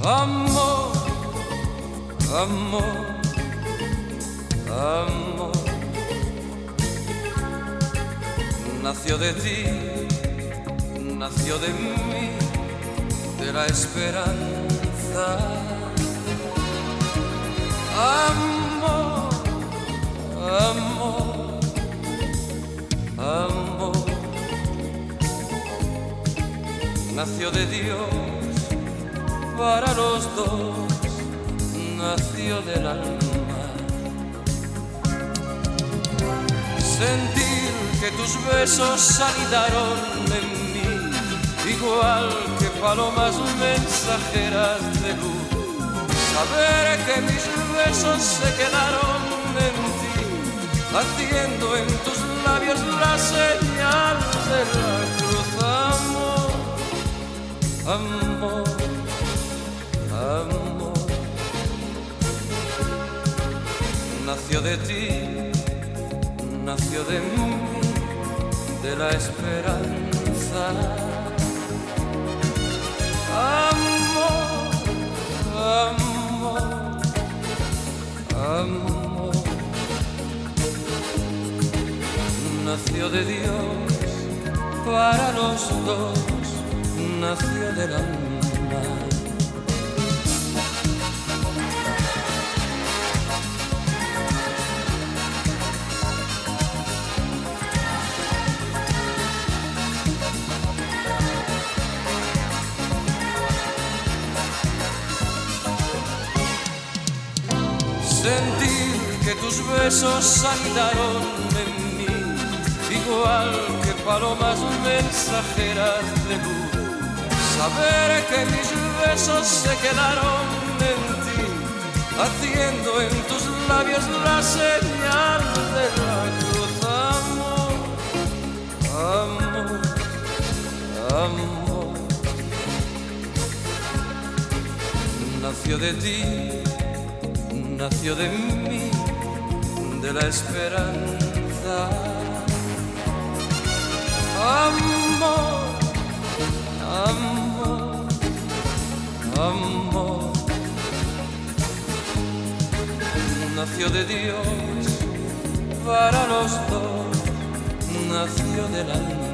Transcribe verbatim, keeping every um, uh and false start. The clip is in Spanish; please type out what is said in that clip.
Amor, amor, amor, nació de ti, nació de mí, de la esperanza. Amor, amor, amor, nació de Dios para los dos, nació del alma. Sentir que tus besos anidaron en mí, igual que palomas mensajeras de luz. Saber que mis besos se quedaron en ti, haciendo en tus labios la señal de la cruz. Amor, amor, amor, nació de ti, nació de mí, de la esperanza. Amor, amor, amor, nació de Dios para los dos, nació del alma. Sentir que tus besos anidaron en mí, igual que palomas mensajeras de luz. Saber que mis besos se quedaron en ti, haciendo en tus labios la señal de la cruz. Amor, amor, amor, nació de ti, nació de mí, de la esperanza. Amor, amor, amor, nació de Dios para los dos, nació del alma.